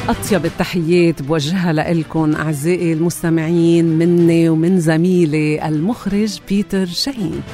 أطيب التحيات بوجهها لإلكم أعزائي المستمعين مني ومن زميلي المخرج بيتر شاهين.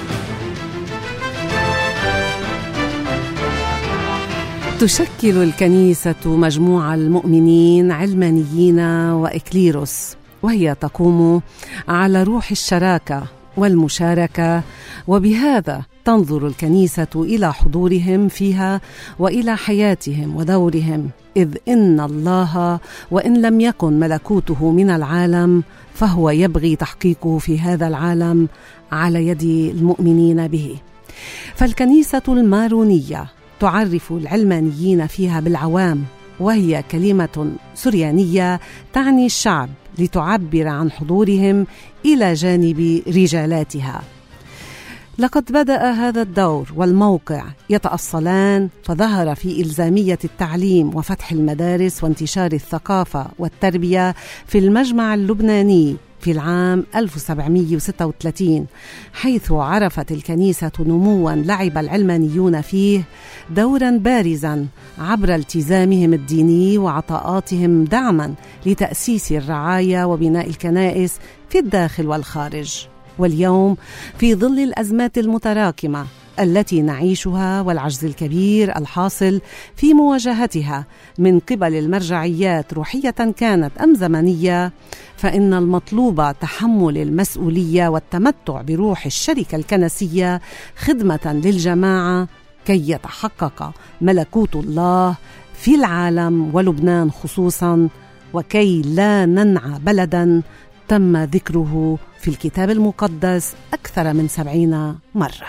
تشكل الكنيسة مجموعة المؤمنين علمانيين وإكليروس، وهي تقوم على روح الشراكة والمشاركة، وبهذا تنظر الكنيسة إلى حضورهم فيها وإلى حياتهم ودورهم، إذ إن الله وإن لم يكن ملكوته من العالم فهو يبغي تحقيقه في هذا العالم على يد المؤمنين به. فالكنيسة المارونية تعرف العلمانيين فيها بالعوام، وهي كلمة سريانية تعني الشعب، لتعبر عن حضورهم إلى جانب رجالاتها. لقد بدأ هذا الدور والموقع يتأصلان، فظهر في إلزامية التعليم وفتح المدارس وانتشار الثقافة والتربية في المجمع اللبناني في العام 1736، حيث عرفت الكنيسة نمواً لعب العلمانيون فيه دوراً بارزاً عبر التزامهم الديني وعطاءاتهم دعماً لتأسيس الرعاية وبناء الكنائس في الداخل والخارج. واليوم في ظل الأزمات المتراكمة التي نعيشها والعجز الكبير الحاصل في مواجهتها من قبل المرجعيات روحية كانت أم زمنية، فإن المطلوب تحمل المسؤولية والتمتع بروح الشركة الكنسية خدمة للجماعة كي يتحقق ملكوت الله في العالم ولبنان خصوصا، وكي لا ننعى بلدا تم ذكره في الكتاب المقدس أكثر من 70 مرة.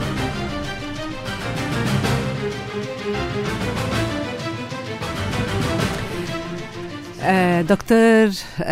دكتور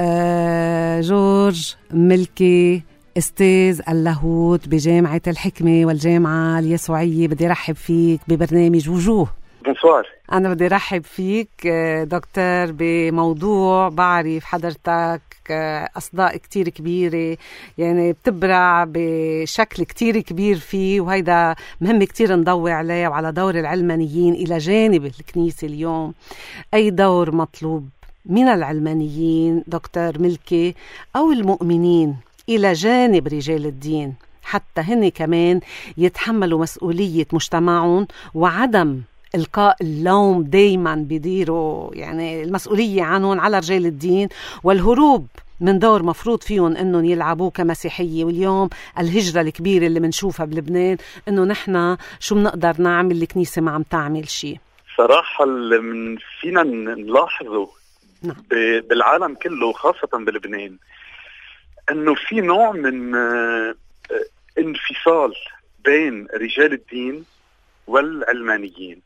جورج ملكي، أستاذ اللاهوت بجامعة الحكمة والجامعة اليسوعية، بدي رحب فيك ببرنامج وجوه. بونسوار. أنا بدي رحب فيك دكتور بموضوع بعرف حضرتك أصداء كتير كبيرة، يعني بتبرع بشكل كتير كبير فيه، وهيدا مهم كتير نضوي عليه وعلى دور العلمانيين إلى جانب الكنيسة اليوم. أي دور مطلوب من العلمانيين دكتور ملكي أو المؤمنين إلى جانب رجال الدين حتى هن كمان يتحملوا مسؤولية مجتمعهم، وعدم إلقاء اللوم دايما بيديروا يعني المسؤولية عنهم على رجال الدين، والهروب من دور مفروض فيهم إنهم يلعبوه كمسيحية. واليوم الهجرة الكبيرة اللي منشوفها بلبنان إنه نحن شو بنقدر نعمل، الكنيسة ما عم تعمل شيء. صراحة من فينا نلاحظه بالعالم كله خاصة بلبنان إنه في نوع من انفصال بين رجال الدين والعلمانيين.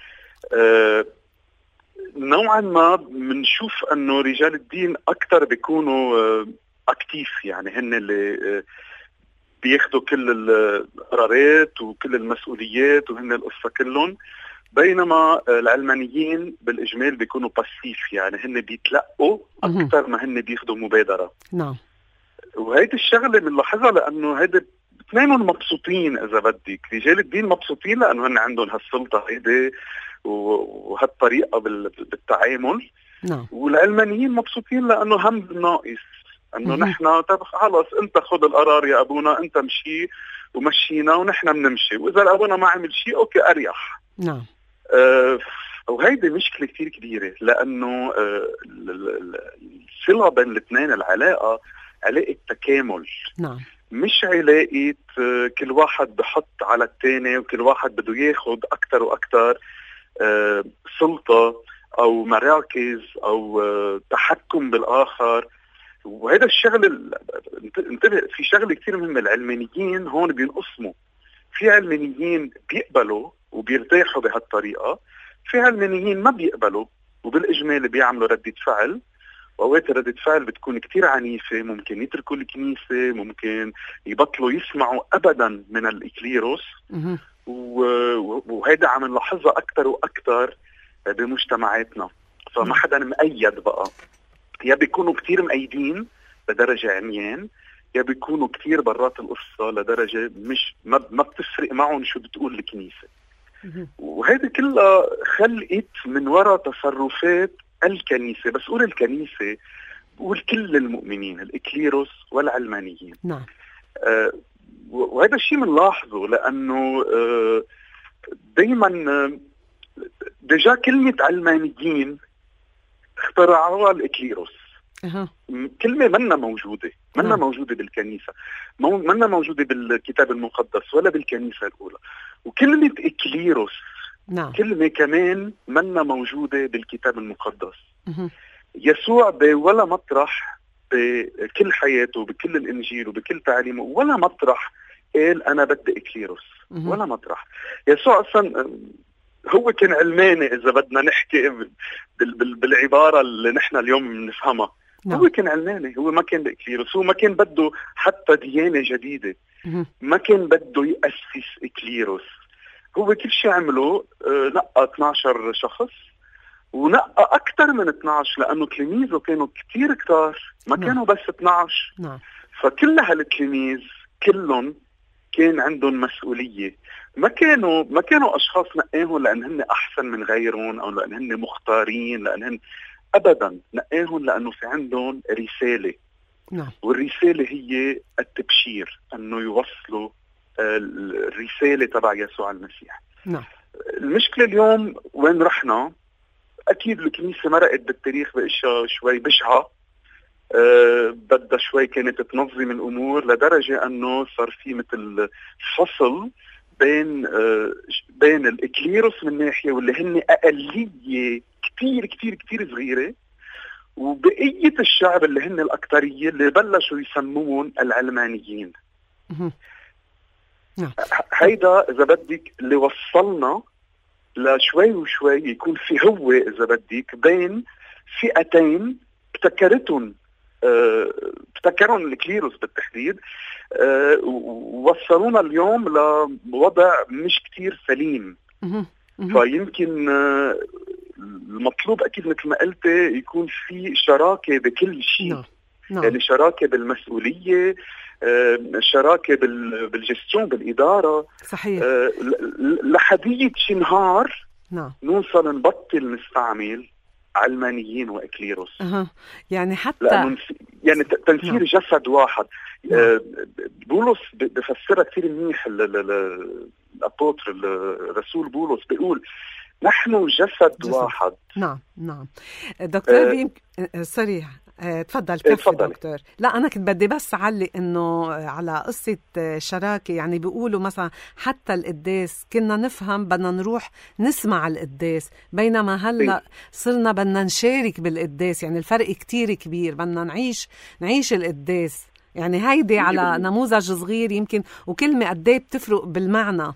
نوعا ما بنشوف انه رجال الدين اكثر بيكونوا اكتيف، يعني هن اللي بياخدوا كل القرارات وكل المسؤوليات وهن القصة كلهم، بينما العلمانيين بالاجمال بيكونوا باسيف، يعني هن بيتلقوا اكثر ما هن بياخدوا مبادرة. نعم. وهيدي الشغلة بنلاحظها لانه هيدا اثنينهم مبسوطين، اذا بدك رجال الدين مبسوطين لانه هن عندهم هالسلطة هيدي وهالطريقة بالتعامل. نعم. والعلمانيين مبسوطين لانه هم ناقص انه نحن طب خلص انت خذ القرار يا ابونا، انت مشي ومشينا ونحن بنمشي، واذا ابونا ما عمل شيء اوكي اريح. نعم. وهيدي مشكلة كتير كبيرة لانه الصلة بين الاثنين، العلاقة علاقة تكامل. نعم. مش علاقة كل واحد بحط على الثاني وكل واحد بده ياخد أكتر وأكتر سلطة أو مراكز أو تحكم بالآخر. وهذا الشغل انتبه في شغل كتير مهم، العلمانيين هون بينقسموا، في علمانيين بيقبلوا وبيرتاحوا بهالطريقة، في علمانيين ما بيقبلوا وبالإجمال بيعملوا ردة فعل، وأوقات ردة فعل بتكون كتير عنيفة، ممكن يتركوا الكنيسة، ممكن يبطلوا يسمعوا أبدا من الإكليروس. وهذا عم نلاحظها أكتر وأكتر بمجتمعاتنا. فما حدا مؤيد بقى، يا بيكونوا كتير مؤيدين لدرجة عميان، يا بيكونوا كتير برات القصة لدرجة مش ما بتفرق معهم شو بتقول الكنيسة. وهذا كلها خلقت من وراء تصرفات الكنيسة، بس قول الكنيسة بقول كل المؤمنين، الإكليروس والعلمانيين. نعم. وهذا الشيء بنلاحظه لأنه دايما ديجا كلمة علمانيين اخترعوها الإكليروس. كلمة منا موجودة، منا موجودة بالكنيسة، منا موجودة بالكتاب المقدس ولا بالكنيسة الأولى. وكلمة إكليروس كلمة كمان منا موجودة بالكتاب المقدس. يسوع بولا مطرح بكل حياته بكل الإنجيل وبكل تعليمه ولا مطرح قال أنا بدي إكليروس، ولا مطرح. يسوع أصلا هو كان علماني إذا بدنا نحكي بالعبارة اللي نحن اليوم نفهمها. هو كان علماني، هو ما كان بإكليروس، هو ما كان بده حتى ديانة جديدة، ما كان بده يأسس إكليروس. هو كل شيء عمله نقى 12 شخص ونقى أكثر من 12 لأنه تلاميذه كانوا كتير كتار، ما كانوا بس 12. فكل هالتلاميذ كلهم كان عندهم مسؤولية. ما كانوا أشخاص نقاهم لأن هن أحسن من غيرهم أو لأن هن مختارين، لأن هن أبدا نقاهم لأنه في عندهم رسالة. والرسالة هي التبشير، أنه يوصلوا الرسالة تبع يسوع المسيح. المشكلة اليوم وين رحنا؟ أكيد الكنيسة مرقت بالتاريخ بأشياء شوي بشعة، بدها شوي كانت تنظم الأمور لدرجة أنه صار في مثل فصل بين الإكليروس من ناحية واللي هن أقلية كتير كتير كتير صغيرة، وبقية الشعب اللي هن الأكترية اللي بلشوا يسمون العلمانيين. هيدا إذا بدك اللي وصلنا لشوي وشوي يكون في هو إذا بدك بين فئتين ابتكرون الكليروس بالتحديد، ووصلونا اليوم لوضع مش كتير سليم. فيمكن المطلوب أكيد مثل ما قلت يكون في شراكة بكل شيء. يعني شراكة بالمسؤولية، شراكة بالجستيون بالإدارة. صحيح. لحدية شي نهار نوصل نبطل نستعمل علمانيين وإكليروس. يعني حتى يعني تنسير جسد واحد. بولس بفسرها كثير منيح، الأبوتر الرسول بولس بيقول نحن جسد واحد. نعم دكتور سريع تفضل كفي دكتور. لا أنا كنت بدي بس علق إنه على قصة شراكة. يعني بيقولوا مثلا حتى القداس كنا نفهم بدنا نروح نسمع القداس، بينما هلأ صرنا بدنا نشارك بالقداس. يعني الفرق كتير كبير، بدنا نعيش القداس. يعني هيدي على نموذج صغير يمكن، وكلمة قديه بتفرق بالمعنى.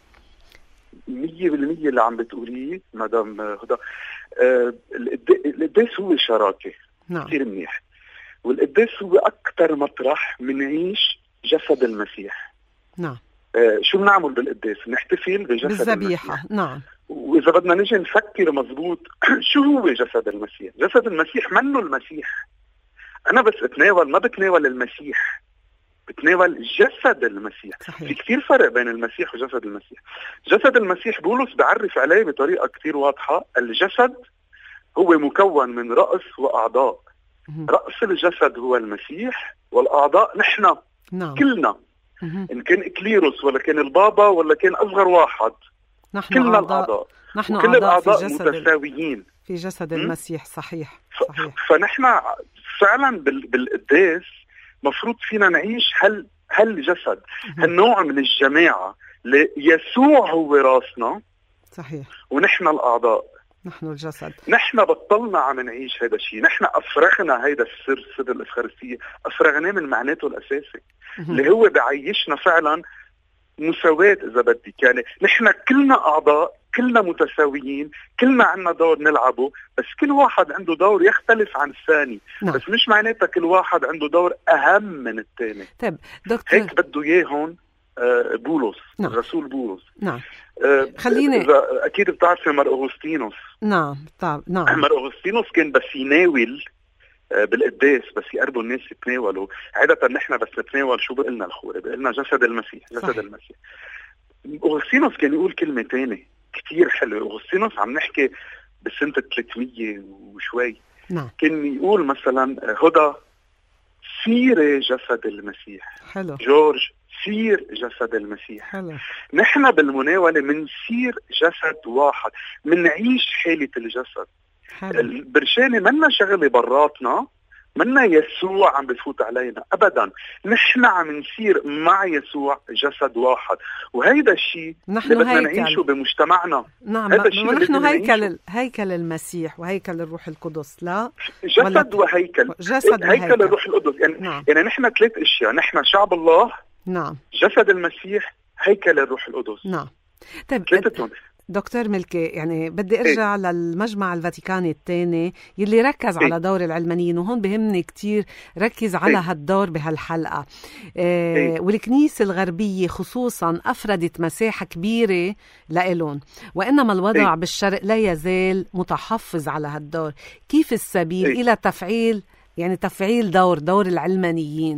100% اللي عم بتقوليه مدام هدى. القداس هو شراكة كثير منيح، والقداس هو أكثر مطرح منعيش جسد المسيح. شو بنعمل بالقداس؟ نحتفل بجسد المسيح. وإذا بدنا نجي نفكر مزبوط شو هو جسد المسيح؟ جسد المسيح منه المسيح. أنا بس ما بتناول المسيح، بتناول جسد المسيح. في كتير فرق بين المسيح وجسد المسيح. جسد المسيح بولس بعرف عليه بطريقة كتير واضحة. الجسد هو مكون من رأس وأعضاء. رأس الجسد هو المسيح، والأعضاء نحن كلنا، إن كان إكليروس ولا كان البابا ولا كان أصغر واحد، كلنا الأعضاء. نحن كل الأعضاء متساويين في جسد المسيح. صحيح. فنحن فعلا بالقداس مفروض فينا نعيش هالجسد، هالنوع من الجماعة. يسوع هو راسنا. صحيح. ونحن الأعضاء، نحن الجسد. نحن بطلنا عم نعيش هذا الشيء. نحن أفرغنا هيدا السر، سر الإفخارستية، أفرغناه من معناته الأساسي اللي هو بعيشنا فعلا مساواة إذا بدك. يعني نحن كلنا أعضاء، كلنا متساويين، كلنا عنا دور نلعبه، بس كل واحد عنده دور يختلف عن الثاني. بس مش معناتها كل واحد عنده دور أهم من الثاني. طيب دكتور، هيك بده إياهم بولس. الرسول بولس. خليني أكيد بتعرفي مار أغسطينوس. مار أغسطينوس كان بس يناول بالقداس، بس يقربوا الناس يتناولوا. عادة نحن بس نتناول شو بقلنا الخورة، بقلنا جسد المسيح. جسد المسيح. أغسطينوس كان يقول كلمة تانية كتير حلوة. أغسطينوس عم نحكي بسنة 300 وشوي. نعم. كان يقول مثلا هدى سيري جسد المسيح. حلو. جورج سير جسد المسيح. حلو. نحن بالمناولة منسير جسد واحد، منعيش حالة الجسد. حلو. البرشانة منا شغلة براتنا، منا يسوع عم بفوت علينا أبدا، نحن عم نسير مع يسوع جسد واحد. وهيدا الشيء اللي بدنا نعيشه بمجتمعنا. نعم. ونحن هيكل المسيح وهيكل الروح القدس. لا جسد وهيكل. هيكل الروح القدس يعني. نعم. يعني نحن 3 أشياء، نحن شعب الله. نعم. جسد المسيح، هيكل الروح القدس. نعم. طيب 3. دكتور ملكي، يعني بدي ارجع للمجمع الفاتيكاني الثاني يلي ركز على دور العلمانيين، وهون بهمني كتير ركز على هالدور بهالحلقة. والكنيسة الغربية خصوصا أفردت مساحة كبيرة لإلهم، وإنما الوضع بالشرق لا يزال متحفظ على هالدور. كيف السبيل إلى تفعيل دور العلمانيين؟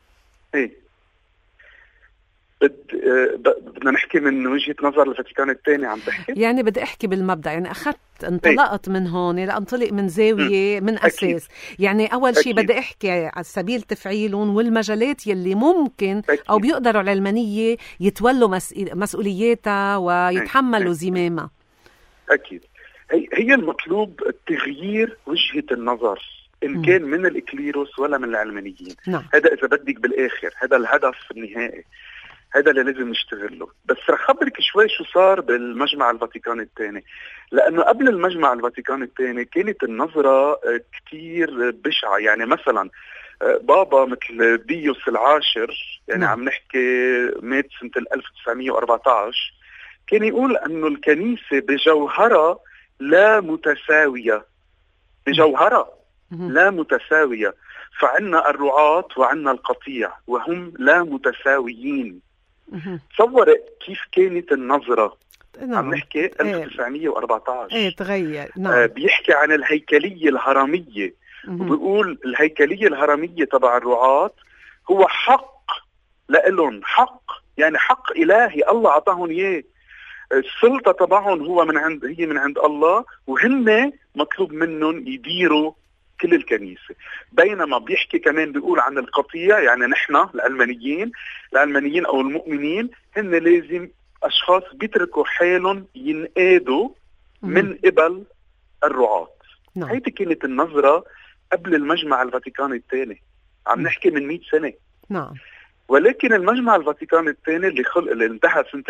بدنا نحكي من وجهة نظر الفاتيكان الثاني. عم تحكي يعني بدي احكي بالمبدأ، يعني انطلقت من هون لأنطلق من زاوية من أساس. أكيد. يعني أول شيء بدي احكي على سبيل تفعيلهم والمجالات يلي ممكن أو بيقدروا العلمانية يتولوا مسؤولياتها ويتحملوا زمامها. أكيد. هي المطلوب تغيير وجهة النظر، إن كان من الإكليروس ولا من العلمانيين. نعم. هذا إذا بدك بالآخر هذا الهدف النهائي، هذا اللي لازم نشتغل له. بس رح خبرك شوي شو صار بالمجمع الفاتيكان الثاني، لأنه قبل المجمع الفاتيكان الثاني كانت النظرة كتير بشعة. يعني مثلا بابا مثل بيوس العاشر، يعني عم نحكي مات سنة 1914، كان يقول أنه الكنيسة بجوهرة لا متساوية، بجوهرة لا متساوية، فعنا الرعاة وعنا القطيع وهم لا متساويين. تصور كيف كانت النظرة. عم نحكي 1914 تغير. بيحكي عن الهيكلية الهرمية، وبيقول الهيكلية الهرمية تبع الرعاة هو حق لإلهم، حق يعني حق إلهي الله عطاهم إياه. السلطة تبعهم هي من عند الله، وهن مطلوب منهم يديروا كل الكنيسة. بينما بيحكي كمان بيقول عن القطيع، يعني نحن العلمانيين أو المؤمنين هن لازم أشخاص بيتركوا حالهم ينقادوا من قبل الرعاة. هيدي كانت النظرة قبل المجمع الفاتيكان الثاني، عم نحكي من 100 سنة. نعم. ولكن المجمع الفاتيكان الثاني اللي انتهى سنة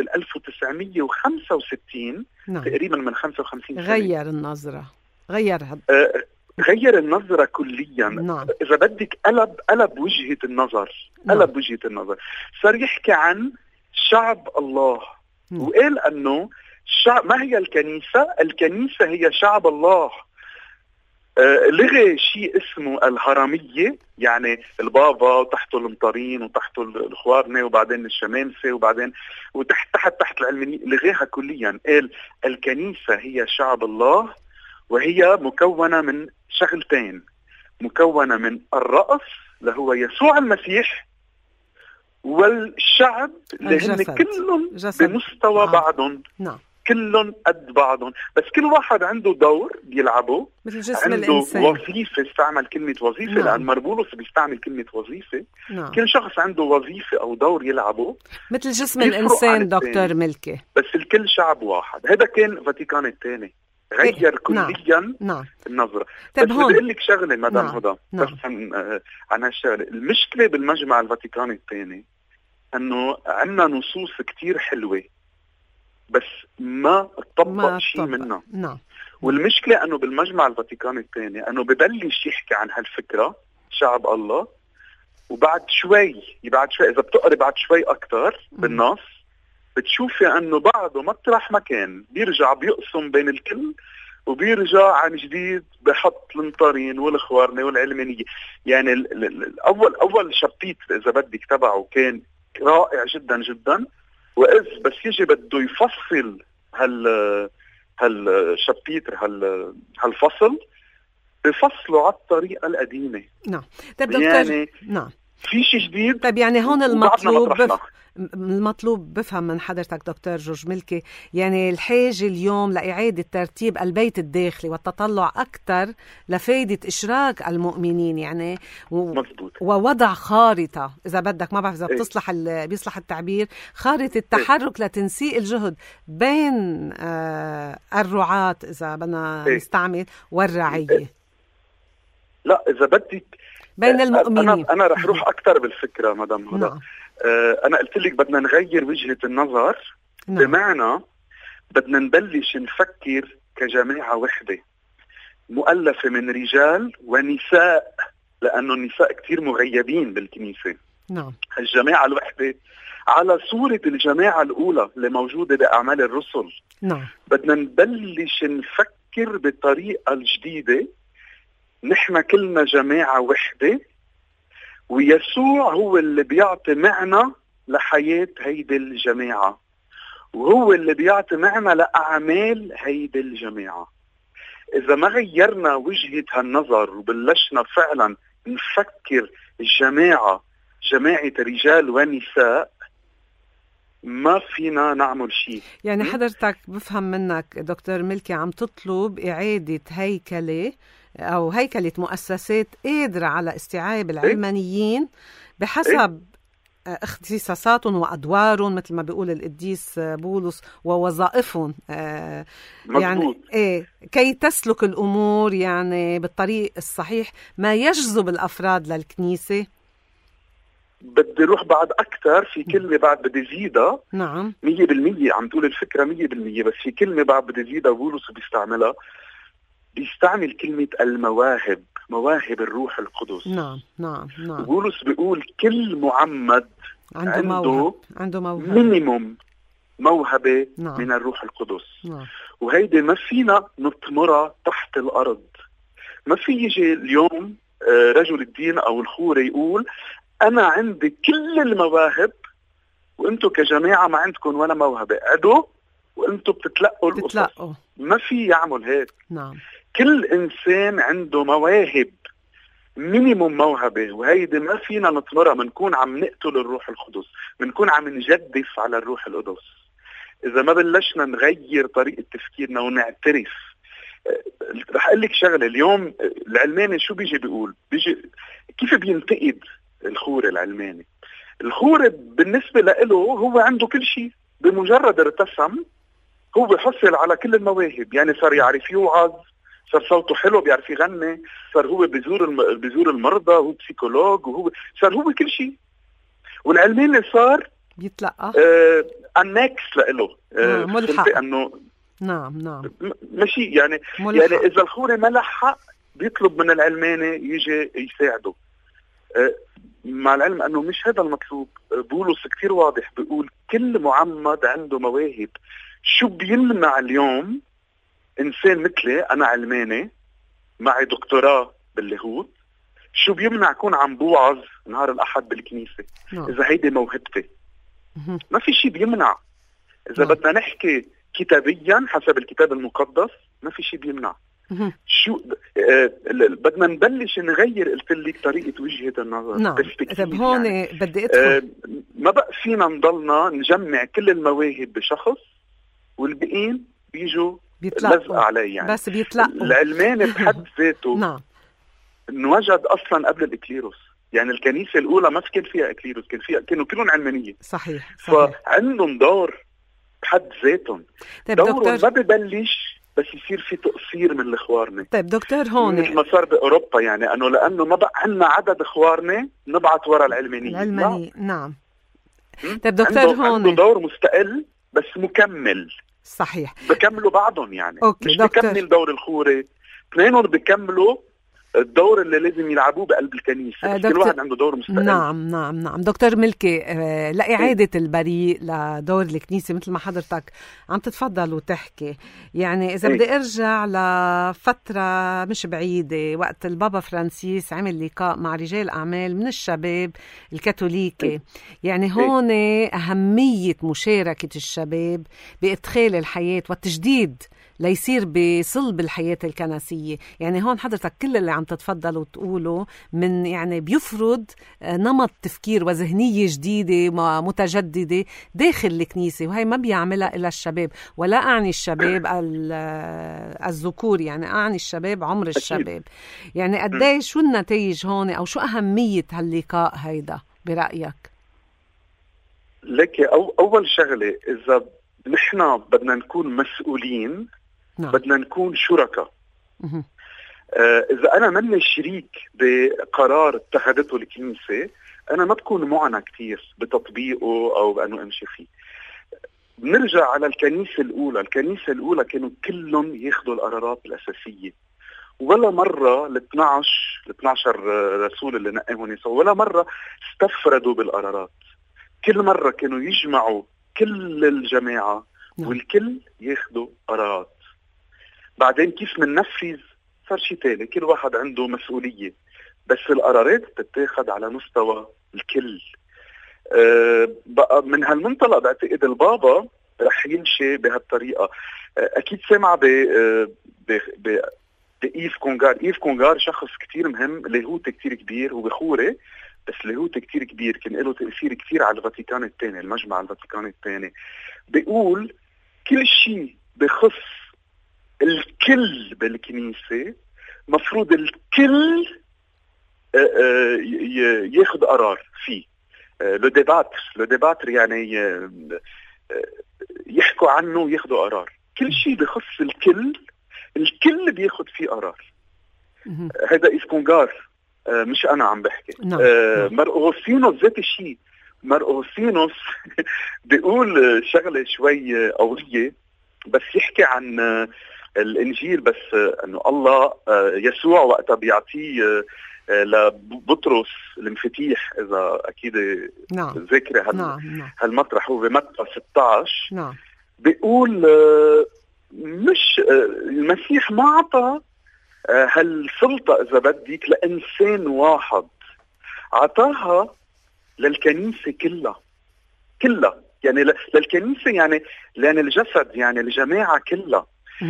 1965 تقريبا من 55 سنة غير النظرة، غير النظرة كليا. نعم. إذا بدك قلب وجهة النظر. قلب وجهة النظر، صار يحكي عن شعب الله. وقال أنه ما هي الكنيسة هي شعب الله. لغي شيء اسمه الهرمية، يعني البابا وتحته المطارين وتحته الخوارنة وبعدين الشمامسة وبعدين تحت العلمانيين، لغيها كليا. قال الكنيسة هي شعب الله، وهي مكونة من شغلتين، مكونة من الرأس اللي هو يسوع المسيح، والشعب اللي هن كلهم بمستوى بعضهم. نعم. كلهم قد بعضهم، بس كل واحد عنده دور بيلعبه، مثل جسم عنده الإنسان. وظيفة. استعمل كلمة وظيفة. نعم. لأن مربولوس بيستعمل كلمة وظيفة. نعم. كل شخص عنده وظيفة أو دور يلعبه مثل جسم الإنسان. دكتور ملكي، بس الكل شعب واحد. هذا كان فاتيكان الثاني، غير كليا. نعم. النظرة. طيب بس بدي أقول لك شغلة مدام نعم. هدى. نعم. بس عن هالشغلة، المشكلة بالمجمع الفاتيكان الثاني أنه عندنا نصوص كتير حلوة بس ما تطبق شيء منها. نعم. والمشكلة أنه بالمجمع الفاتيكان الثاني أنه ببلش يحكي عن هالفكرة شعب الله، وبعد شوي إذا بتقري بعد شوي أكتر بالنص بتشوفي أنه بعده مطرح مكان بيرجع بيقسم بين الكل، وبيرجع عن جديد بحط المطارين والخوارنة والعلمانية. يعني أول شابيت إذا بدك تبعه كان رائع جدا جدا، وإذ بس يجي بده يفصل هالشابيتر هالفصل بفصله على الطريقة القديمة. نعم. طيب دكتور. يعني نعم. في شيء جديد. طيب يعني هون المطلوب بفهم من حضرتك دكتور جورج ملكي، يعني الحاجة اليوم لإعادة ترتيب البيت الداخلي والتطلع أكثر لفائدة إشراك المؤمنين، يعني مزبوط. ووضع خارطة إذا بدك، ما بعرف إذا بيصلح التعبير، خارطة تحرك لتنسيق الجهد بين الرعاة إذا بدنا نستعمل والرعية. لا إذا بدك بين المؤمنين. أنا رح روح أكثر بالفكرة مدام هدى. نعم. أنا قلت لك بدنا نغير وجهة النظر. نعم. بمعنى بدنا نبلش نفكر كجماعة وحدة مؤلفة من رجال ونساء، لأنه النساء كتير مغيبين بالكنيسة. نعم. الجماعة الوحدة على صورة الجماعة الأولى اللي موجودة بأعمال الرسل. نعم. بدنا نبلش نفكر بالطريقة الجديدة. نحن كلنا جماعة وحدة، ويسوع هو اللي بيعطي معنى لحياة هيدي الجماعة، وهو اللي بيعطي معنى لأعمال هيدي الجماعة. إذا ما غيرنا وجهة هالنظر وبلشنا فعلا نفكر الجماعة جماعة رجال ونساء، ما فينا نعمل شيء. يعني حضرتك بفهم منك دكتور ملكي عم تطلب إعادة هيكلة مؤسسات قادرة على استيعاب العلمانيين بحسب اختصاصاتهم وأدوارهم، مثل ما بيقول القديس بولس، ووظائفهم، يعني كي تسلك الأمور يعني بالطريق الصحيح، ما يجذب الأفراد للكنيسة. بدي روح بعد أكتر في كلمة بعد بدي زيدها. نعم 100% عم تقول الفكرة 100%، بس في كلمة بعد بدي زيدها بولس بيستعملها، بيستعمل كلمة المواهب، مواهب الروح القدس. نعم. بولس بيقول كل معمد عنده مينيموم موهبة. نعم. من الروح القدس. نعم. وهيدي ما فينا نطمرها تحت الأرض. ما في يجي اليوم رجل الدين أو الخورة يقول أنا عندي كل المواهب وأنتم كجماعة ما عندكم ولا موهبة، عدو وأنتم بتتلقوا القصص. ما في يعمل هيك. نعم. كل إنسان عنده مواهب، مينيموم موهبة، وهيدي ما فينا نطمرها. منكون عم نقتل الروح القدس، منكون عم نجدف على الروح القدس إذا ما بلشنا نغير طريقة تفكيرنا ونعترف. رح أقول لك شغلة، اليوم العلماني شو بيجي كيف بينتقد الخور العلماني؟ الخور بالنسبة له هو عنده كل شيء، بمجرد ارتسم هو بيحصل على كل المواهب. يعني صار يعرف يوعظ، صار صوته حلو، بيعرف يغني، صار هو بيزور المرضى، هو بسيكولوج، وهو صار هو كل شيء. والعلماني صار بيتلقى النكس له ملحق. انه نعم ماشي يعني ملحق. يعني اذا الخوري ما لحق بيطلب من العلماني يجي يساعده. مع العلم انه مش هذا المطلوب. بولس كتير واضح بيقول كل معمد عنده مواهب. شو بيمنع اليوم انسان مثلي، انا علماني معي دكتوراه باللاهوت، شو بيمنع اكون عم بوعظ نهار الاحد بالكنيسة؟ اذا هيدي موهبتي ما في شيء بيمنع. اذا بدنا نحكي كتابيا حسب الكتاب المقدس ما في شيء بيمنع. شو بدنا نبلش نغير، قلت لك طريقة وجهة النظر. نعم. طيب هون يعني بدي ادخل ما بقى فينا نضلنا نجمع كل المواهب بشخص والبقين بيجوا لزق عليه. يعني بس بيتلقوا. العلماني بحد ذاته نعم انوجد اصلا قبل الإكليروس. يعني الكنيسة الأولى ما كان فيها إكليروس، كانوا كلهم علمانية. صحيح. فعندهم دور بحد ذاتهم. طيب دورهم ما ببلش بس يصير في تقصير من الخوارنة. طيب دكتور هون مثل ما صار بأوروبا، يعني لأنه ما بقى عندنا عدد خوارنة نبعث وراء العلمانيين. نعم. طيب دكتور هون عنده دور مستقل بس مكمل. صحيح. بكملوا بعضهم يعني. أوكي. مش بكمل دور الخوري، اثنينهم بكملوا الدور اللي لازم يلعبوه بقلب الكنيسة. كل واحد عنده دور مستقل. نعم دكتور ملكي، لإعادة البريء لدور الكنيسة مثل ما حضرتك عم تتفضل وتحكي. يعني إذا بدي أرجع لفترة مش بعيدة، وقت البابا فرانسيس عمل لقاء مع رجال أعمال من الشباب الكاثوليكي. يعني هون أهمية مشاركة الشباب بإدخال الحياة والتجديد ليصير بصلب الحياة الكنسية. يعني هون حضرتك كل اللي عم تتفضل وتقوله من يعني بيفرض نمط تفكير وذهنية جديدة متجددة داخل الكنيسة، وهي ما بيعملها إلا الشباب. ولا أعني الشباب الذكور، يعني أعني الشباب عمر الشباب. يعني قديه شو النتائج هون أو شو أهمية هاللقاء هيدا برأيك؟ لك أول شغلة، إذا نحن بدنا نكون مسؤولين بدنا نكون شركاء. إذا أنا مني شريك بقرار اتخذته الكنيسة أنا ما بكون معنا كتير بتطبيقه أو بأنه أمشي فيه. بنرجع على الكنيسة الأولى. الكنيسة الأولى كانوا كلهم ياخدوا القرارات الأساسية، ولا مرة ال 12 رسول اللي نقاهم يسوع ولا مرة استفردوا بالقرارات. كل مرة كانوا يجمعوا كل الجماعة والكل ياخدوا قرارات. بعدين كيف مننفذ صار شيء تاني، كل واحد عنده مسؤولية، بس القرارات تتاخد على مستوى الكل. بقى من هالمنطلق بعتقد البابا رح يمشي بهالطريقة. أكيد سمع بإيف كونغار. إيف كونغار شخص كتير مهم، لاهوتي كتير كبير، هو بخوري بس لاهوتي كتير كبير، كان له تأثير كتير على الفاتيكان الثاني، المجمع الفاتيكان الثاني. بيقول كل شيء بخص الكل بالكنيسة مفروض الكل ياخد قرار فيه. لو ديباتر يعني يحكوا عنه وياخدوا قرار. كل شيء بخص الكل بياخد فيه قرار. هذا إسكونغار، مش أنا عم بحكي. مار أغسطينوس ذات الشيء. مار أغسطينوس بيقول شغلة شوي قوية، بس يحكي عن الإنجيل، بس أنه الله يسوع وقتها بيعطيه لبطرس المفاتيح، إذا أكيد ذاكرة هالمطرح، هو بمتى 16. بيقول مش المسيح ما عطى هالسلطة إذا بدك لإنسان واحد، عطاها للكنيسة كلها يعني للكنيسة، يعني لأن الجسد يعني الجماعة كلها.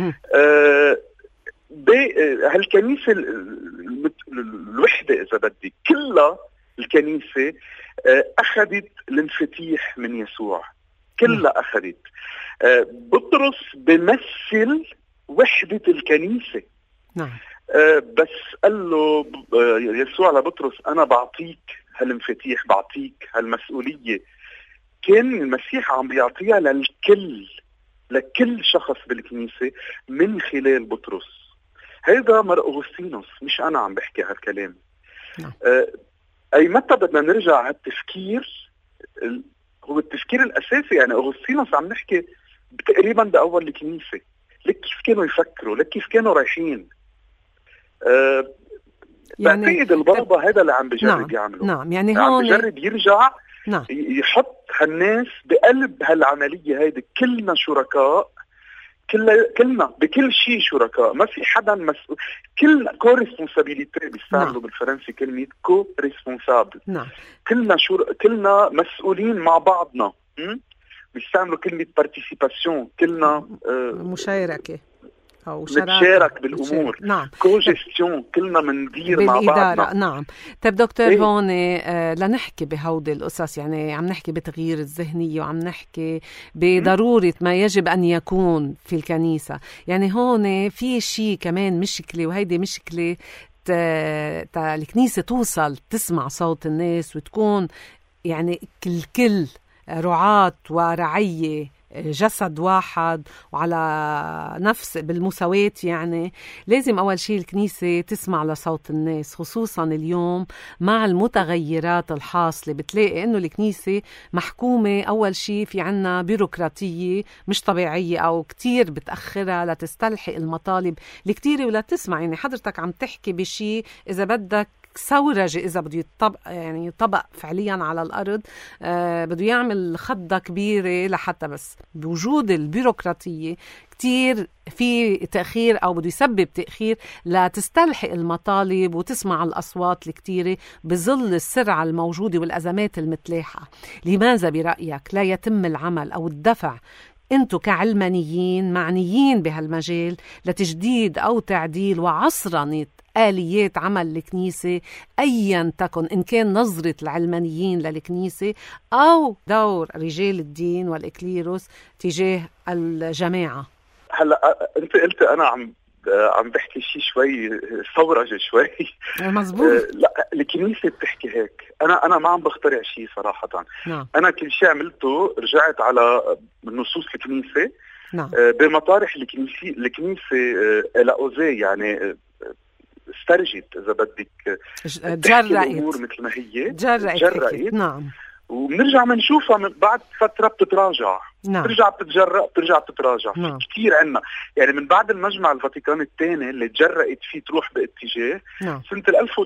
هالكنيسة الوحدة إذا بدك كلها، الكنيسة أخذت الانفتاح من يسوع، كلها أخذت. بطرس بمثل وحدة الكنيسة. بس قال له يسوع لبطرس أنا بعطيك هالانفتاح، بعطيك هالمسؤولية. كان المسيح عم بيعطيها لكل شخص بالكنيسة من خلال بطرس. هذا مار أغسطينوس، مش أنا عم بحكي هالكلام. أي متى بدنا نرجع على التفكير، هو التفكير الأساسي. يعني أغسطينوس عم نحكي تقريبا بأول الكنيسة، لك كيف كانوا يفكروا، لك كيف كانوا رايحين. يعني بعتقد البابا هذا اللي عم بجرب يعمله. يعني عم بجرب يرجع يحط هالناس بقلب هالعملية هيدي. كلنا شركاء، كلنا بكل شيء شركاء، ما في حدا مسؤول. كلنا كوريسبونسابيليتي، بيستعملوا بالفرنسي كلمة كوريسبونسابل. كلنا مسؤولين مع بعضنا. بيستعملوا كلمة بارتيسيباسيون، كلنا مشاركة أو نتشارك بالأمور. كوجستيون، كلنا مندير مع بعضنا. طيب دكتور، هون لنحكي بهودي القصص، يعني عم نحكي بتغيير الذهنية وعم نحكي بضرورة ما يجب أن يكون في الكنيسة. يعني هون في شيء كمان مشكلة، وهيدي مشكلة الكنيسة توصل تسمع صوت الناس وتكون يعني الكل رعاة ورعية، جسد واحد وعلى نفس بالمساواة. يعني لازم أول شيء الكنيسة تسمع لصوت الناس، خصوصا اليوم مع المتغيرات الحاصلة. بتلاقي إنه الكنيسة محكومة أول شيء في عنا بيروقراطية مش طبيعية، أو كتير بتأخرها لتستلحق المطالب الكتيرة ولا تسمع. يعني حضرتك عم تحكي بشيء إذا بدك ثورجة، إذا بده يطبق يعني يطبق فعليا على الأرض، بده يعمل خضة كبيرة لحتى بس بوجود البيروقراطية كتير في تأخير، أو بده يسبب تأخير لتستلحق المطالب وتسمع الأصوات الكتيرة بظل السرعة الموجودة والأزمات المتلاحة. لماذا برأيك لا يتم العمل أو الدفع، أنتوا كعلمانيين معنيين بهالمجال، لتجديد أو تعديل وعصرنة آليات عمل الكنيسة أيا تكن، إن كان نظرة العلمانيين للكنيسة أو دور رجال الدين والإكليروس تجاه الجماعة. هلا انت قلت انا عم بحكي شيء شوي ثورجة شوي. مزبوط. لا، الكنيسة بتحكي هيك. انا ما عم بخترع شيء صراحة. نعم. انا كل شيء عملته رجعت على نصوص الكنيسة. نعم. بمطارح الكنيسة لأوزي، يعني استرجت إذا بدك، جرأت الأمور مثل ما هي، جرأت. نعم. وبنرجع منشوفها من بعد فترة بتتراجع. نعم. بترجع بتتجرأ، بترجع بتتراجع. نعم. كثير عنا يعني من بعد المجمع الفاتيكان الثاني اللي تجرأت فيه تروح باتجاه. نعم. سنة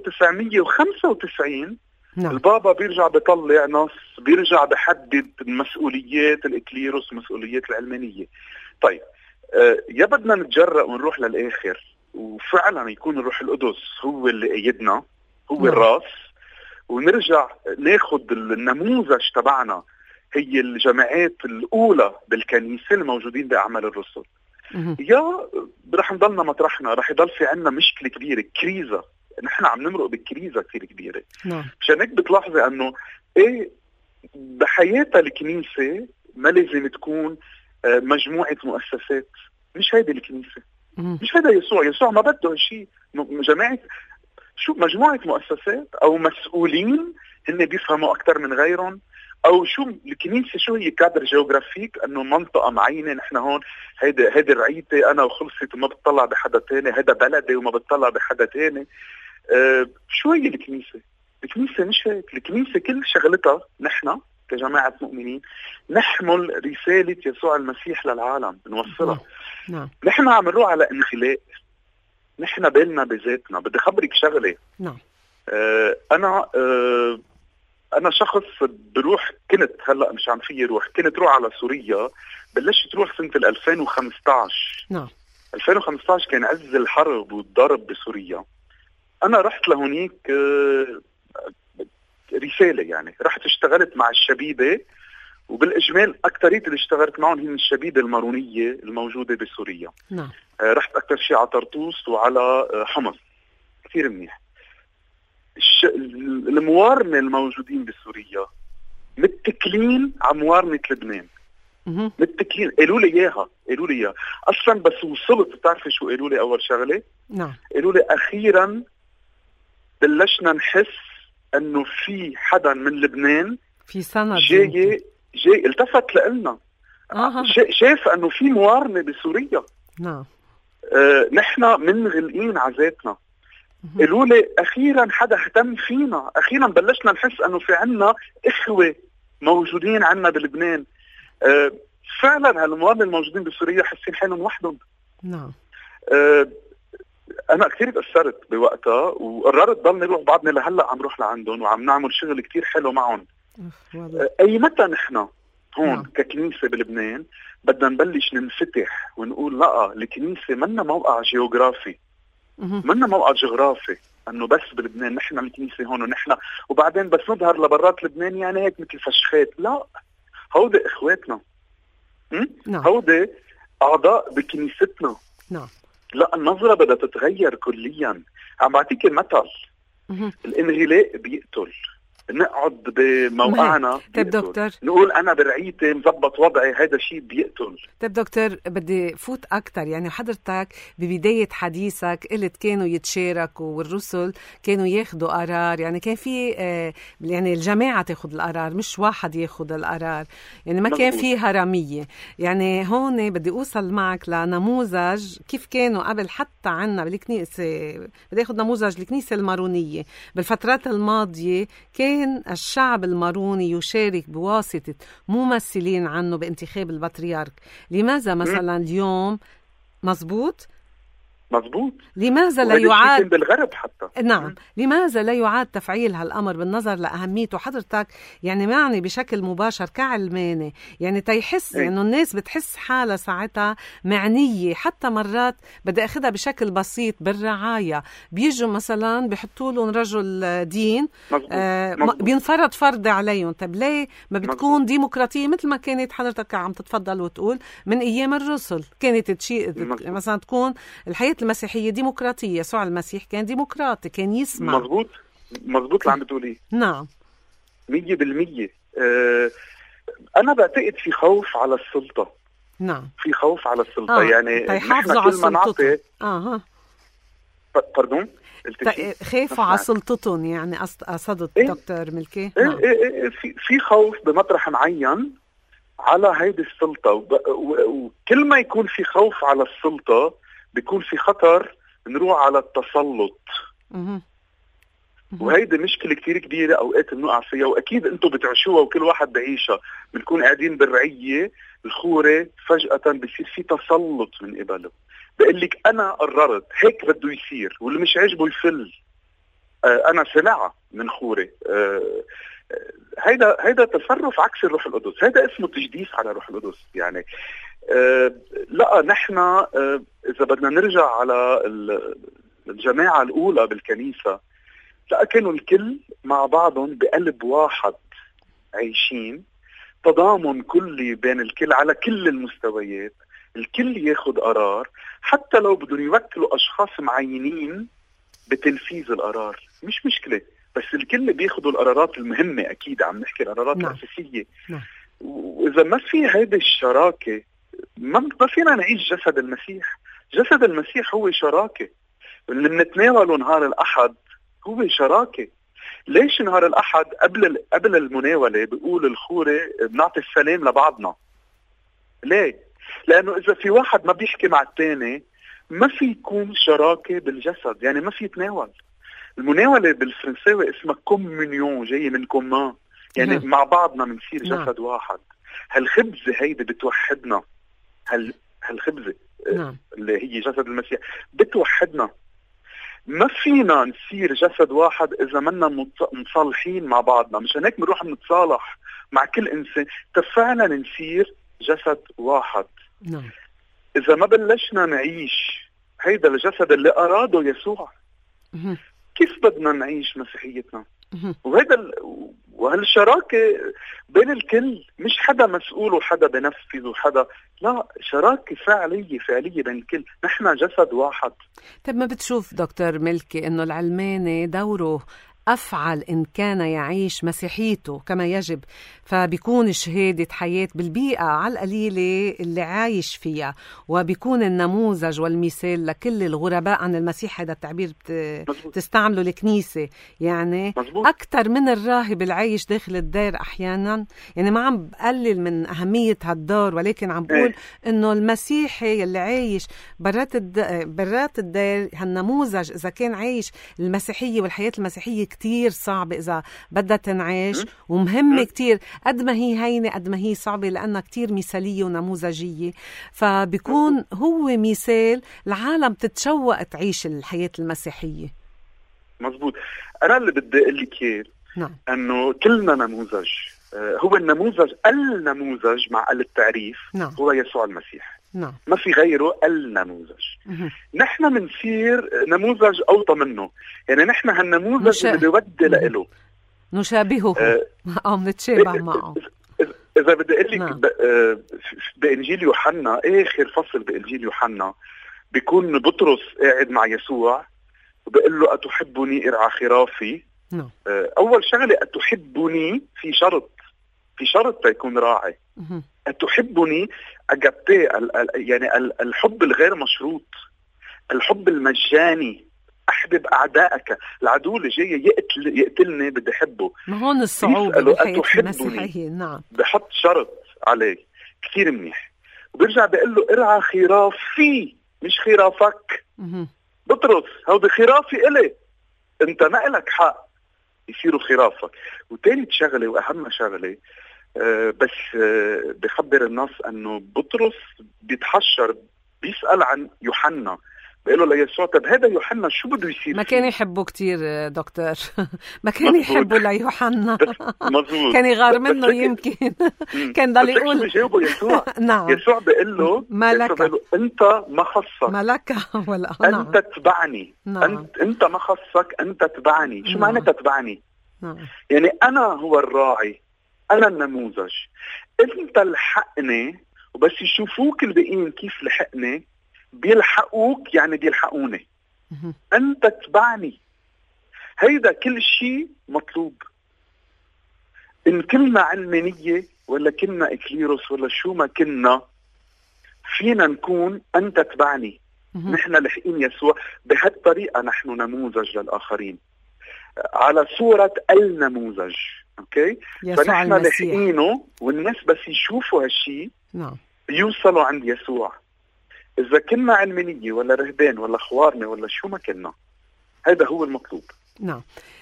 1995 نعم. البابا بيرجع بيطلع نص، بيرجع بحدد مسؤوليات الإكليروس ومسؤوليات العلمانية. طيب يا بدنا نتجرأ ونروح للآخر وفعلا يكون الروح القدس هو اللي قيدنا، هو نعم. الراس، ونرجع ناخد النموذج تبعنا، هي الجماعات الأولى بالكنيسة الموجودين بأعمال الرسل. يا رح نضلنا مطرحنا، رح يضل في عنا مشكلة كبيرة، كريزة. نحن عم نمرق بكريزة كثير كبيرة. نعم. مشان هيك بتلاحظي أنه بحياتها الكنيسة ما لازم تكون مجموعة مؤسسات. مش هيدا الكنيسة، مش هيدا يسوع ما بده هالشيء. جماعة شو، مجموعة مؤسسات أو مسؤولين هن بيفهموا أكثر من غيرهم، أو شو الكنيسة، شو هي كادر جيوغرافيك، أنه منطقة معينة نحن هون، هيدا رعيتي أنا وخلصت وما بتطلع بحدا تاني، هيدا بلدي وما بتطلع بحدا تاني. شو هي الكنيسة؟ الكنيسة مش هيك. الكنيسة كل شغلتها نحن كجماعة مؤمنين نحمل رسالة يسوع المسيح للعالم، نوصلها. نعم. نحن عم نروح على انخلاء، نحن بالنا بذاتنا. بدي خبرك شغلة. نعم. أنا شخص بروح، كنت هلأ مش عم فيي روح، كنت روح على سوريا. بلشت روح سنة 2015. نعم. 2015 كان عز الحرب والضرب بسوريا. أنا رحت لهونيك رسالة، يعني رحت اشتغلت مع الشبيبة، وبالإجمال أكترية اللي اشتغلت معهم هي الشبيبة المارونية الموجودة بسوريا. نعم. رحت أكتر شيء على طرطوس وعلى حمص، كثير منيح. الموارنة الموجودين بسوريا متكلين على موارنة لبنان. متكلين، قالوا لي إياها. أصلا بس وصلت، بتعرفي شو قالوا لي أول شغلة؟ نعم. قالوا لي أخيرا بلشنا نحس أنه في حدا من لبنان في سنة جاي التفت لنا. شايف أنه في موارنة بسوريا. نعم. نحن منغلقين عزاتنا. قالوا لي أخيرا حدا اهتم فينا، أخيرا بلشنا نحس أنه في عنا إخوة موجودين عنا بلبنان. فعلا هالموارنة الموجودين بسوريا حسين حالهم وحدهم. نعم. أنا كثير تأثرت بوقتها، وقررت ضل نروح بعضنا لهلأ عم روح لعندهم وعم نعمل شغل كثير حلو معهم. أي متى نحن هون نعم. ككنيسة بلبنان بدنا نبلش ننفتح ونقول لا، الكنيسة منا موقع جيوغرافي، منا موقع جغرافي أنه بس بلبنان نحن الكنيسة هون ونحن وبعدين بس نظهر لبرات لبنان يعني هيك مثل فشخات. لا، هودي إخواتنا. نعم. هودي أعضاء بكنيستنا. نعم. لا، النظرة بدها تتغير كليا. عم بعطيك مثل. الانغلاق بيقتل. نقعد بموقعنا طيب دكتور، نقول أنا برعيتي مزبط وضعي، هذا شيء بيقتل. طيب دكتور، بدي فوت أكتر. يعني حضرتك ببداية حديثك قلت كانوا يتشاركوا والرسل كانوا ياخدوا قرار، يعني كان في يعني الجماعة تاخد القرار مش واحد ياخد القرار، يعني ما كان في هرمية. يعني هون بدي أوصل معك لنموذج كيف كانوا قبل حتى عنا بالكنيسة. بدي أخذ نموذج الكنيسة المارونية بالفترات الماضية. كان الشعب الماروني يشارك بواسطة ممثلين عنه بانتخاب البطريرك. لماذا مثلا اليوم مزبوط لماذا لا يعاد بالغرب حتى؟ نعم. لماذا لا يعاد تفعيل هالأمر بالنظر لأهميته؟ حضرتك يعني معني بشكل مباشر كعلماني، يعني تيحس إنه الناس بتحس حالها ساعتها معنية. حتى مرات بدي أخذها بشكل بسيط بالرعاية، بيجوا مثلا بيحطوا لهم رجل دين بينفرض فرض عليهم. طب ليه ما بتكون ديمقراطية مثل ما كانت حضرتك عم تتفضل وتقول من أيام الرسل؟ كانت مثلا تكون الحياة الحياة المسيحية ديمقراطية. يسوع المسيح كان ديمقراطي، كان يسمع. مزبوط اللي عم بتقوليه. نعم 100%. أنا بعتقد في خوف على السلطة. نعم في خوف على السلطة. يعني يحافظوا على سلطتهم. باردون خافوا على سلطتهم، يعني قصدت دكتور ملكي. نعم. في خوف بمطرح معين على هيدي السلطة، وكل ما يكون في خوف على السلطة بيكون في خطر نروح على التسلط. وهيدي مشكلة كتير كبيرة أوقات بنقع فيها، وأكيد أنتم بتعيشوها وكل واحد بعيشها. بنكون قاعدين بالرعية الخورة، فجأة بيصير في تسلط من قبله، بقول لك أنا قررت هيك بده يصير، واللي مش عاجبه يفل. أنا سمعها من خورة. هيدا تصرف عكس الروح القدس، هيدا اسمه تجديف على روح القدس. يعني لا نحن إذا بدنا نرجع على الجماعة الأولى بالكنيسة، لا كانوا الكل مع بعضهم بقلب واحد عايشين، تضامن كلي بين الكل على كل المستويات. الكل ياخد قرار، حتى لو بدهم يوكلوا أشخاص معينين بتنفيذ القرار، مش مشكلة، بس الكل بياخدوا القرارات المهمة. أكيد عم نحكي القرارات الأساسية. وإذا ما في هيدي الشراكة ما فينا نعيش جسد المسيح. جسد المسيح هو شراكة، اللي بنتناوله نهار الأحد هو شراكة. ليش نهار الأحد قبل المناولة بيقول الخورة بنعطي السلام لبعضنا؟ ليه؟ لأنه إذا في واحد ما بيحكي مع الثاني ما في يكون شراكة بالجسد، يعني ما في يتناول. المناولة بالفرنساوي اسمها كومونيون، جاية من كومان، يعني مع بعضنا بنصير جسد واحد. هالخبزة هيدي بتوحدنا، هالخبزة اللي هي جسد المسيح بتوحدنا. ما فينا نصير جسد واحد إذا منا مصالحين مع بعضنا. مش هيك بنروح نتصالح مع كل إنسان فعلا نصير جسد واحد. إذا ما بلشنا نعيش هيدا الجسد اللي أراده يسوع، كيف بدنا نعيش مسيحيتنا؟ وهالشراكة بين الكل، مش حدا مسؤول وحدا بنفذ وحدا، لا، شراكة فعلية بين الكل. نحن جسد واحد. طيب ما بتشوف دكتور ملكي إنه العلماني دوره أفعل إن كان يعيش مسيحيته كما يجب، فبيكون شهادة حياة بالبيئة على القليلة اللي عايش فيها، وبيكون النموذج والمثال لكل الغرباء عن المسيح. هذا التعبير تستعمله الكنيسة، يعني أكثر من الراهب العايش داخل الدار أحيانا. يعني ما عم بقلل من أهمية هالدار، ولكن عم بقول إنه المسيحي اللي عايش برات الدار هالنموذج، إذا كان عايش المسيحية والحياة المسيحية كتير صعبة إذا بدها تنعيش، ومهمة كتير. قد ما هي هينة قد ما هي صعبة، لأنها كتير مثالية ونموذجية. فبيكون هو مثال العالم تتشوق تعيش الحياة المسيحية. مزبوط. أنا اللي بدي أقول لك أنه كلنا نموذج. هو النموذج مع التعريف هو يسوع المسيح. ما في غيره النموذج. نحن منصير نموذج أوطى منه، يعني نحن هالنموذج اللي بيودي لإله نشابهه نتشابه معه. إذا بدي أقول لك بإنجيل يوحنا، آخر فصل بإنجيل يوحنا، بيكون بطرس قاعد مع يسوع وبقول له أتحبني ارعى خرافي. أول شغلة أتحبني في شرط يكون راعي. أتحبني أجابتي، يعني الحب الغير مشروط، الحب المجاني. أحبب أعدائك، العدو اللي جاي يقتلني بدي أحبه. ما هون الصعوبة بالحياة المسيحية. بحط شرط عليه كثير منيح، وبرجع بقول له ارعى خرافي مش خرافك. بطرس هودي خرافي إلي، انت ما إلك حق يصيروا خرافك. وتالت شغلة وأهم شغلة، بس بخبر الناس أنه بطرس بيتحشر بيسأل عن يوحنا، بيقولوا ليسوع طب هذا يوحنا شو بده يصير؟ ما كان يحبه كتير دكتور ما كان يحبه ليوحنا كان يغار منه يمكن كان ضل يقول بيجاوبه يسوع نعم. يسوع بيقول له انت ما خصك ما لك ولا انت تتبعني. نعم. انت ما خصك، انت تتبعني. شو معنى تتبعني؟ نعم. يعني انا هو الراعي، انا النموذج، انت لحقني، وبس يشوفوك الباقيين كيف لحقني بيلحقوك يعني بيلحقوني، أنت تبعني. هيدا كل شيء مطلوب. إن كنا علمانية ولا كنا إكليروس ولا شو ما كنا، فينا نكون أنت تبعني. نحن لحقين يسوع بهالطريقة، نحن نموذج للآخرين على صورة النموذج. أوكي؟ فنحن لحقينه، والناس بس يشوفوا هالشي يوصلوا عند يسوع. إذا كنا علمانية ولا رهبان ولا خوارنا ولا شو ما كنا، هذا هو المطلوب. نعم.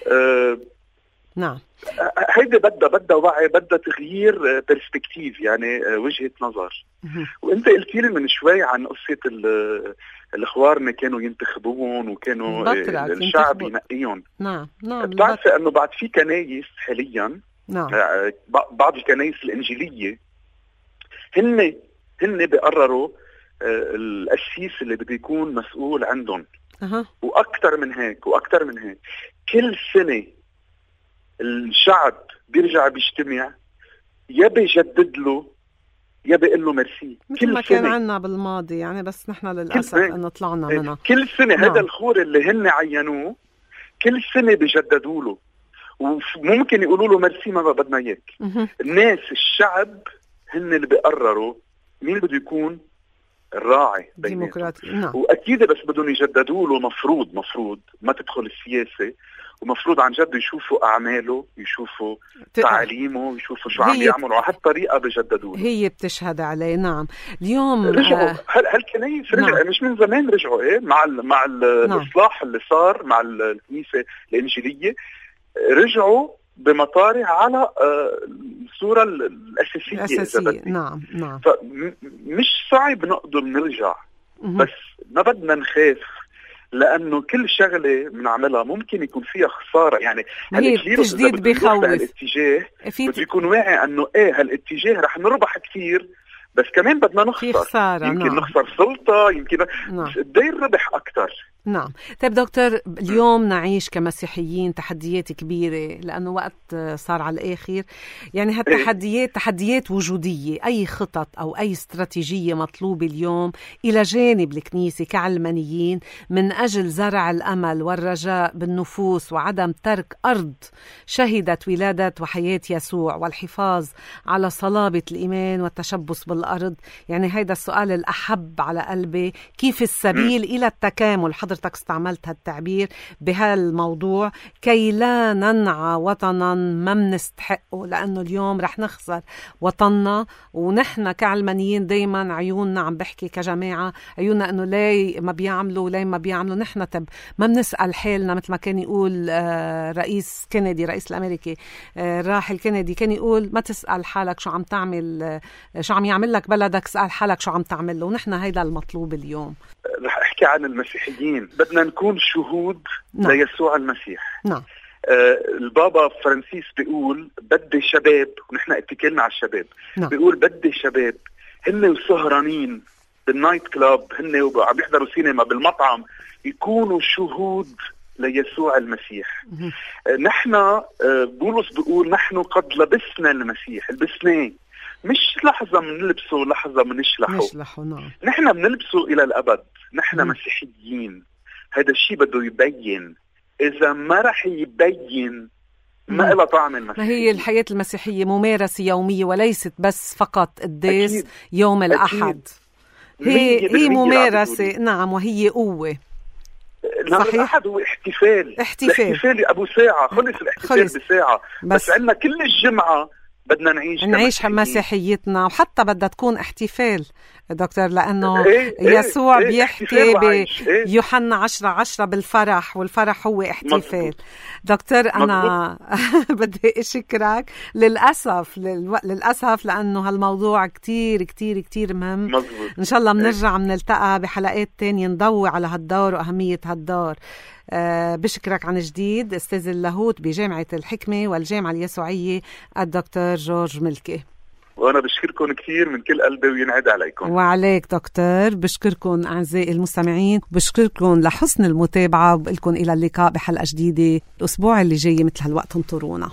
نعم. هيدا بدها وعي، بدها تغيير برسبكتيف، يعني وجهة نظر. وانت قلتي لي من شوي عن قصة الخوارنا كانوا ينتخبون وكانوا الشعب ينقيهم. نعم. بتعرفي انه بعد في كنايس حاليا، بعض الكنايس الانجيلية هن بيقرروا القسيس اللي بده يكون مسؤول عندهم. واكثر من هيك كل سنة الشعب بيرجع بيجتمع، يبي يجدد له، يبي يقول له ميرسي. مثل ما كان عنا بالماضي، يعني بس نحن للأسف أنه طلعنا منها كل سنة. هذا الخور اللي هن عينوه كل سنة بيجددوا له، وممكن يقولوا له ميرسي ما بدنا اياك. الناس الشعب هن اللي بيقرروا مين بده يكون الراعي ديمقراطي. واكيد بس بدهم يجددوا له، مفروض ما تدخل السياسة، ومفروض عن جد يشوفوا أعماله، يشوفوا تعليمه، يشوفوا شو عم يعملوا. على هالطريقة بجددوا له. هي بتشهد عليه. نعم. اليوم رجعوا هالكنايس رجعوا. مش من زمان رجعوا مع الإصلاح اللي صار مع الكنيسة الإنجيلية، رجعوا بمطارح على الصورة الأساسية. نعم. فمش صعب نقدر نرجع، بس ما بدنا نخاف، لأنه كل شغلة بنعملها ممكن يكون فيها خسارة. يعني التجديد بيخوف. الاتجاه بده يكون واعي أنه هالاتجاه رح نربح كثير، بس كمان بدنا نخسر. يمكن نخسر سلطة، يمكن قديه الربح أكتر. نعم. طيب دكتور، اليوم نعيش كمسيحيين تحديات كبيرة، لأنه وقت صار على الآخر. يعني هالتحديات تحديات وجودية. أي خطط أو أي استراتيجية مطلوبة اليوم إلى جانب الكنيسة كعلمانيين من أجل زرع الأمل والرجاء بالنفوس وعدم ترك أرض شهدت ولادة وحياة يسوع، والحفاظ على صلابة الإيمان والتشبث بالأرض؟ يعني هيدا السؤال الأحب على قلبي. كيف السبيل إلى التكامل؟ حضرتك استعملت هالتعبير بهالموضوع، كي لا ننعى وطنا ما منستحقه، لأنه اليوم رح نخسر وطننا. ونحن كعلمانيين دايما عيوننا عم بحكي كجماعة، عيوننا أنه ليه ما بيعملوا. نحن ما بنسأل حالنا، مثل ما كان يقول رئيس كندي، رئيس الأمريكي راحل كندي، كان يقول ما تسأل حالك شو عم تعمل، شو عم يعمل لك بلدك، سأل حالك شو عم تعمل له. ونحن هيدا المطلوب اليوم. رح أحكي عن المسيحيين. بدنا نكون شهود ليسوع المسيح. البابا فرانسيس بيقول بدي شباب، ونحن اتكلنا على الشباب. بيقول بدي شباب هن وسهرانين بالنايت كلاب، هن وعم يحضروا سينما بالمطعم، يكونوا شهود ليسوع المسيح. نحن بولس بيقول نحن قد لبسنا المسيح، لبسناه، مش لحظة منلبسه لحظة منشلحه. نعم. نحن بنلبسه إلى الأبد. نحن مسيحيين. هذا الشيء بده يبين. إذا ما رح يبين ما إلها طعم المسيحية. ما هي الحياة المسيحية ممارسة يومية، وليست بس فقط قداس يوم الأحد. هي ممارسة. نعم. وهي قوة. صحيح. الأحد هو احتفال أبو ساعة، خلص الاحتفال بساعة، بس عندنا كل الجمعة بدنا نعيش مسيحيتنا، وحتى بدها تكون احتفال دكتور، لأنه يسوع بيحكي بيوحنا 10:10 بالفرح، والفرح هو احتفال. مزبوط. دكتور أنا بدي أشكرك. للأسف لأنه هالموضوع كتير كتير كتير مهم. مزبوط. إن شاء الله بنرجع منلتقى بحلقات تانية نضوي على هالدور وأهمية هالدور. بشكرك عن جديد أستاذ اللاهوت بجامعة الحكمة والجامعة اليسوعية الدكتور جورج ملكي. وأنا بشكركم كثير من كل قلبي، وينعاد عليكم. وعليك دكتور. بشكركم أعزائي المستمعين، بشكركم لحسن المتابعة، وبقلكم إلى اللقاء بحلقة جديدة الأسبوع اللي جاي مثل هالوقت. انطرونا.